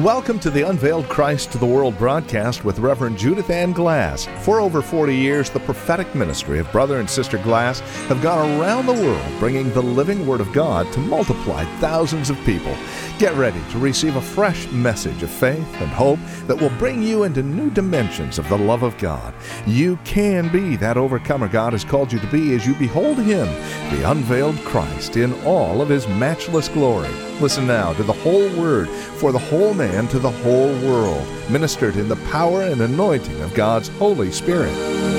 Welcome to the Unveiled Christ to the World broadcast with Reverend Judith Ann Glass. For over 40 years, the prophetic ministry of Brother and Sister Glass have gone around the world bringing the living Word of God to multiply thousands of people. Get ready to receive a fresh message of faith and hope that will bring you into new dimensions of the love of God. You can be that overcomer God has called you to be as you behold Him, the unveiled Christ, in all of His matchless glory. Listen now to the whole Word for the whole man to the whole world, ministered in the power and anointing of God's Holy Spirit.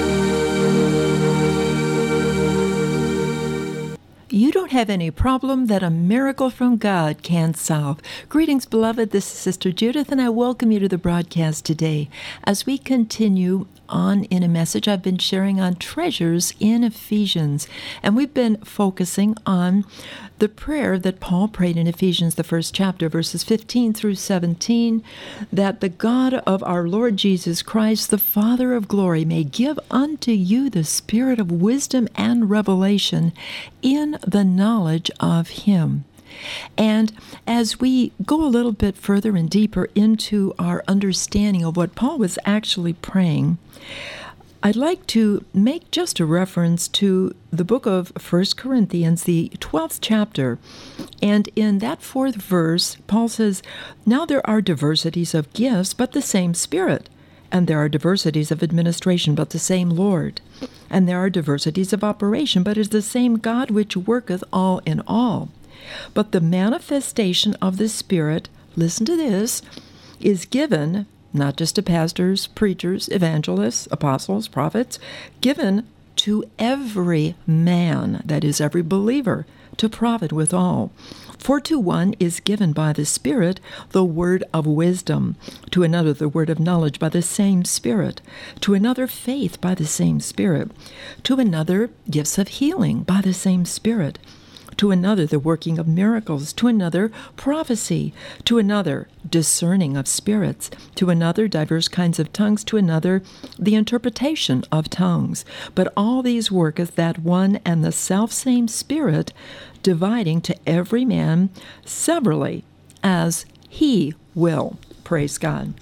You don't have any problem that a miracle from God can't solve. Greetings, beloved. This is Sister Judith, and I welcome you to the broadcast today. As we continue on in a message I've been sharing on treasures in Ephesians, and we've been focusing on the prayer that Paul prayed in Ephesians, the first chapter, verses 15 through 17, that the God of our Lord Jesus Christ, the Father of glory, may give unto you the spirit of wisdom and revelation in the knowledge of Him. And as we go a little bit further and deeper into our understanding of what Paul was actually praying, I'd like to make just a reference to the book of 1 Corinthians, the 12th chapter. And in that 4th verse, Paul says, "Now there are diversities of gifts, but the same Spirit. And there are diversities of administration, but the same Lord. And there are diversities of operation, but it is the same God which worketh all in all. But the manifestation of the Spirit," listen to this, "is given not just to pastors, preachers, evangelists, apostles, prophets, given to every man," that is, every believer, "to profit withal. For to one is given by the Spirit the word of wisdom, to another the word of knowledge by the same Spirit, to another faith by the same Spirit, to another gifts of healing by the same Spirit, to another the working of miracles, to another prophecy, to another discerning of spirits, to another diverse kinds of tongues, to another the interpretation of tongues. But all these worketh that one and the selfsame Spirit, dividing to every man severally as He will." Praise God.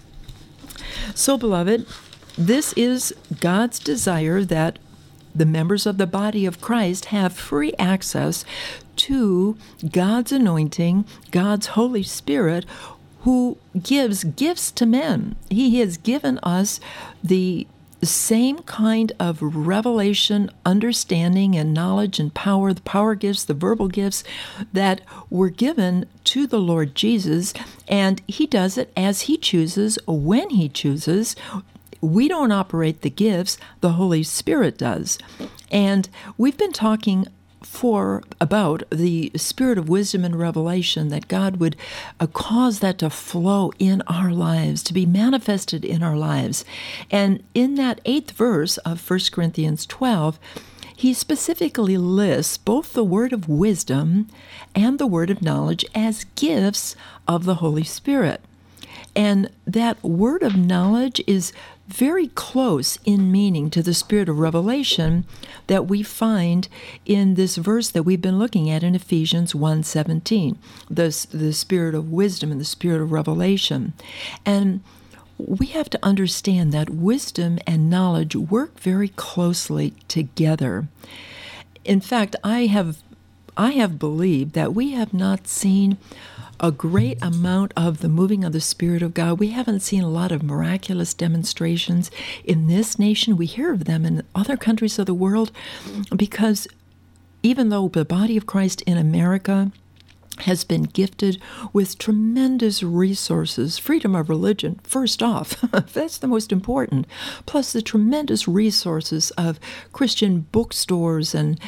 So, beloved, this is God's desire that the members of the body of Christ have free access to God's anointing, God's Holy Spirit, who gives gifts to men. He has given us the same kind of revelation, understanding, and knowledge and power, the power gifts, the verbal gifts that were given to the Lord Jesus, and He does it as He chooses, when He chooses. We don't operate the gifts, the Holy Spirit does. And we've been talking about the spirit of wisdom and revelation, that God would cause that to flow in our lives, to be manifested in our lives. And in that 8th verse of 1 Corinthians 12, he specifically lists both the word of wisdom and the word of knowledge as gifts of the Holy Spirit. And that word of knowledge is very close in meaning to the spirit of revelation that we find in this verse that we've been looking at in Ephesians 1:17, the spirit of wisdom and the spirit of revelation. And we have to understand that wisdom and knowledge work very closely together. In fact, I have believed that we have not seen a great amount of the moving of the Spirit of God. We haven't seen a lot of miraculous demonstrations in this nation. We hear of them in other countries of the world because even though the body of Christ in America has been gifted with tremendous resources, freedom of religion, first off, that's the most important, plus the tremendous resources of Christian bookstores and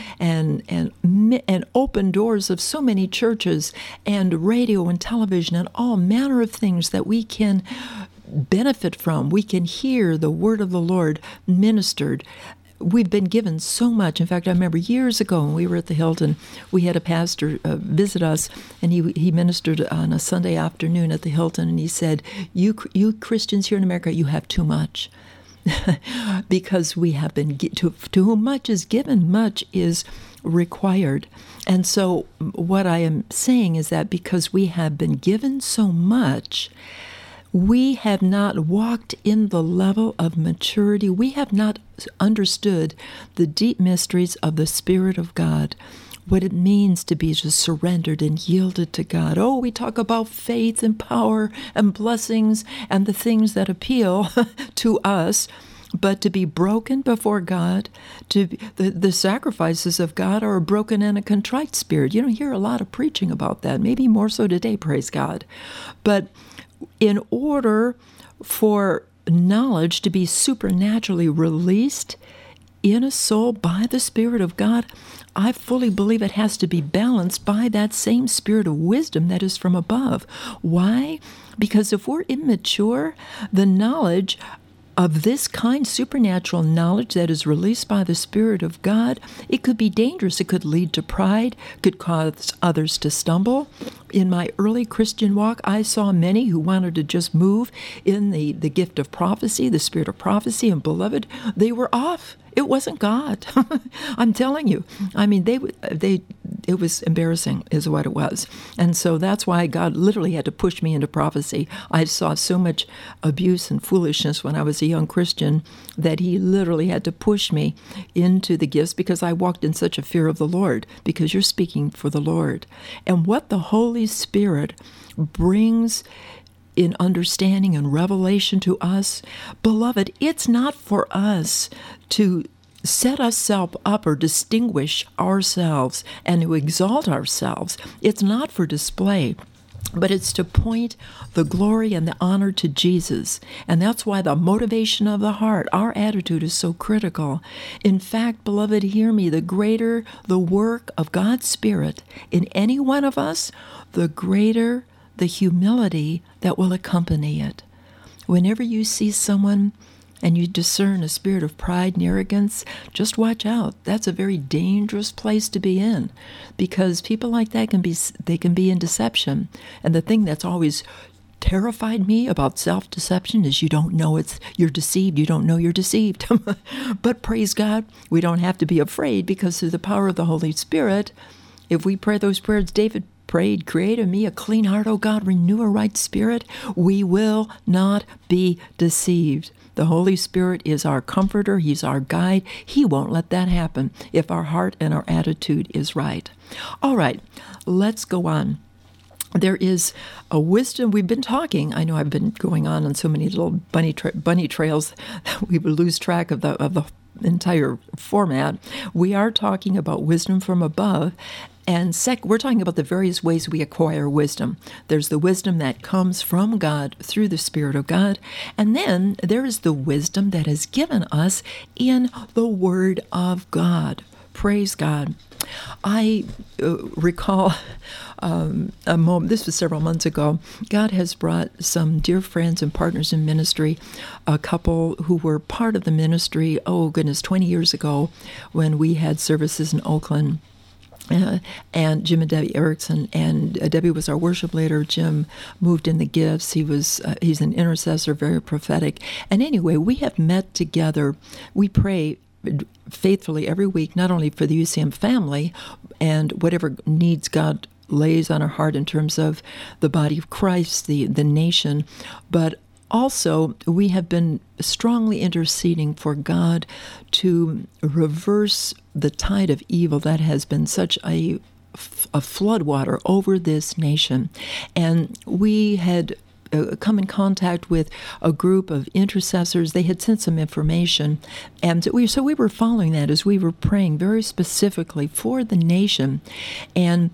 open doors of so many churches and radio and television and all manner of things that we can benefit from. We can hear the word of the Lord ministered. We've been given so much. In fact, I remember years ago when we were at the Hilton, we had a pastor visit us, and he ministered on a Sunday afternoon at the Hilton, and he said, you Christians here in America, you have too much. Because we have been, to whom much is given, much is required. And so what I am saying is that because we have been given so much, we have not walked in the level of maturity. We have not understood the deep mysteries of the Spirit of God, what it means to be just surrendered and yielded to God. Oh, we talk about faith and power and blessings and the things that appeal to us, but to be broken before God, the sacrifices of God are a broken and a contrite spirit. You don't hear a lot of preaching about that, maybe more so today, praise God. But in order for knowledge to be supernaturally released in a soul by the Spirit of God, I fully believe it has to be balanced by that same spirit of wisdom that is from above. Why? Because if we're immature, the knowledge of this kind, supernatural knowledge that is released by the Spirit of God, it could be dangerous. It could lead to pride, could cause others to stumble. In my early Christian walk, I saw many who wanted to just move in the gift of prophecy, the spirit of prophecy, and beloved, they were off. It wasn't God. I'm telling you. I mean, it was embarrassing is what it was. And so that's why God literally had to push me into prophecy. I saw so much abuse and foolishness when I was a young Christian that he literally had to push me into the gifts because I walked in such a fear of the Lord, because you're speaking for the Lord. And what the Holy Spirit brings in understanding and revelation to us, beloved, it's not for us to set ourselves up or distinguish ourselves and to exalt ourselves. It's not for display, but it's to point the glory and the honor to Jesus. And that's why the motivation of the heart, our attitude, is so critical. In fact, beloved, hear me, the greater the work of God's Spirit in any one of us, the greater the humility that will accompany it. Whenever you see someone and you discern a spirit of pride and arrogance, just watch out. That's a very dangerous place to be in, because people like that can be in deception. And the thing that's always terrified me about self-deception is you don't know you're deceived. You don't know you're deceived. But praise God, we don't have to be afraid, because through the power of the Holy Spirit, if we pray those prayers David prayed, create in me a clean heart, O God, renew a right spirit, we will not be deceived. The Holy Spirit is our comforter. He's our guide. He won't let that happen if our heart and our attitude is right. All right, let's go on. There is a wisdom. We've been talking. I know I've been going on so many little bunny trails that we would lose track of the entire format. We are talking about wisdom from above. And we're talking about the various ways we acquire wisdom. There's the wisdom that comes from God through the Spirit of God. And then there is the wisdom that is given us in the Word of God. Praise God. I recall a moment, this was several months ago. God has brought some dear friends and partners in ministry, a couple who were part of the ministry, 20 years ago when we had services in Oakland. And Jim and Debbie Erickson, and Debbie was our worship leader. Jim moved in the gifts. He's an intercessor, very prophetic. And anyway, we have met together. We pray faithfully every week, not only for the UCM family and whatever needs God lays on our heart in terms of the body of Christ, the nation, but also, we have been strongly interceding for God to reverse the tide of evil that has been such a floodwater over this nation. And we had come in contact with a group of intercessors. They had sent some information, and so we were following that as we were praying very specifically for the nation. And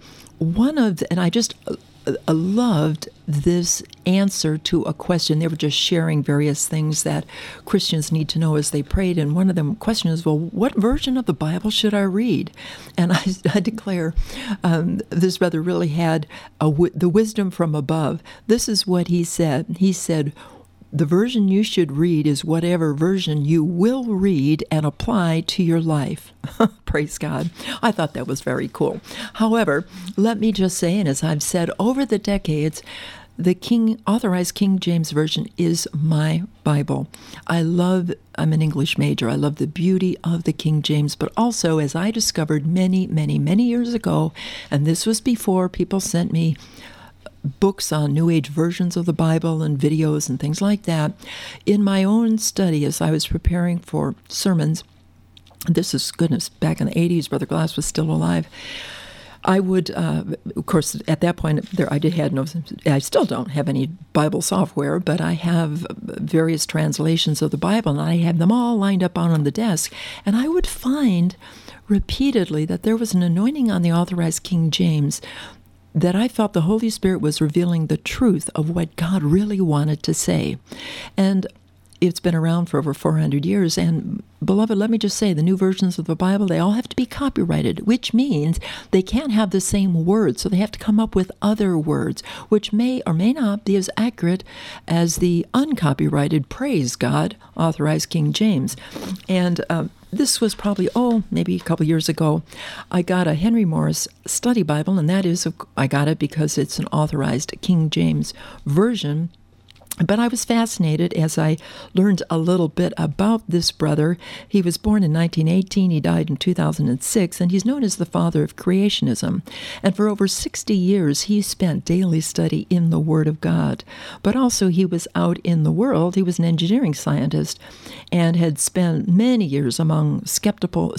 I just loved this answer to a question. They were just sharing various things that Christians need to know as they prayed, and one of them question is, well, what version of the Bible should I read? And I declare this brother really had the wisdom from above. This is what he said. He said, the version you should read is whatever version you will read and apply to your life. Praise God. I thought that was very cool. However, let me just say, and as I've said over the decades, the authorized King James Version is my Bible. I'm an English major. I love the beauty of the King James, but also, as I discovered many, many, many years ago, and this was before people sent me books on New Age versions of the Bible and videos and things like that. In my own study, as I was preparing for sermons, this is, goodness, back in the 80s, Brother Glass was still alive, I would, of course, at that point, I still don't have any Bible software, but I have various translations of the Bible, and I have them all lined up on the desk. And I would find repeatedly that there was an anointing on the Authorized King James that I felt the Holy Spirit was revealing the truth of what God really wanted to say. And it's been around for over 400 years, and beloved, let me just say, the new versions of the Bible, they all have to be copyrighted, which means they can't have the same words, so they have to come up with other words, which may or may not be as accurate as the uncopyrighted, praise God, Authorized King James. And this was probably, maybe a couple years ago. I got a Henry Morris Study Bible, and that is, I got it because it's an Authorized King James version. But I was fascinated as I learned a little bit about this brother. He was born in 1918, he died in 2006, and he's known as the father of creationism. And for over 60 years, he spent daily study in the Word of God. But also he was out in the world. He was an engineering scientist and had spent many years among skeptical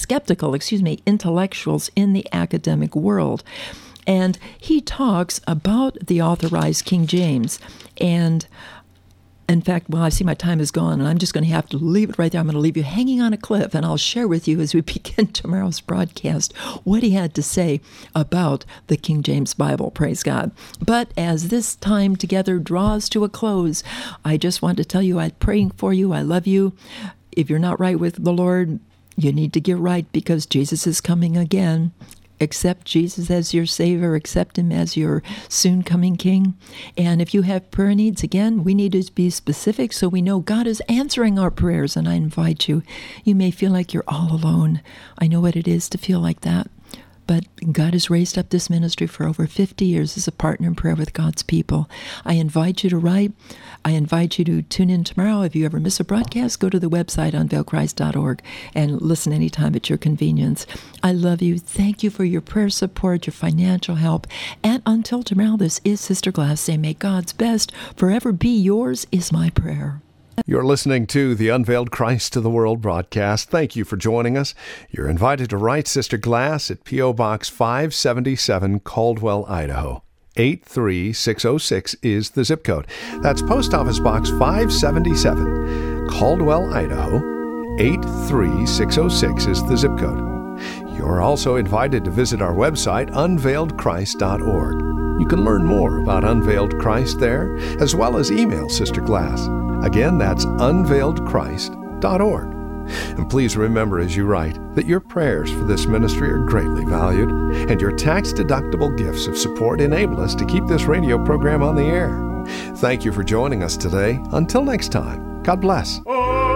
intellectuals in the academic world. And he talks about the Authorized King James. And in fact, I see my time is gone, and I'm just going to have to leave it right there. I'm going to leave you hanging on a cliff, and I'll share with you as we begin tomorrow's broadcast what he had to say about the King James Bible, praise God. But as this time together draws to a close, I just want to tell you I'm praying for you. I love you. If you're not right with the Lord, you need to get right, because Jesus is coming again. Accept Jesus as your Savior. Accept Him as your soon-coming King. And if you have prayer needs, again, we need to be specific so we know God is answering our prayers. And I invite you, you may feel like you're all alone. I know what it is to feel like that. But God has raised up this ministry for over 50 years as a partner in prayer with God's people. I invite you to write. I invite you to tune in tomorrow. If you ever miss a broadcast, go to the website, unveiledchrist.org, and listen anytime at your convenience. I love you. Thank you for your prayer support, your financial help. And until tomorrow, this is Sister Glass saying, may God's best forever be yours is my prayer. You're listening to the Unveiled Christ to the World broadcast. Thank you for joining us. You're invited to write Sister Glass at P.O. Box 577, Caldwell, Idaho. 83606 is the zip code. That's Post Office Box 577, Caldwell, Idaho. 83606 is the zip code. You're also invited to visit our website, unveiledchrist.org. You can learn more about Unveiled Christ there, as well as email Sister Glass. Again, that's unveiledchrist.org. And please remember as you write that your prayers for this ministry are greatly valued, and your tax-deductible gifts of support enable us to keep this radio program on the air. Thank you for joining us today. Until next time, God bless.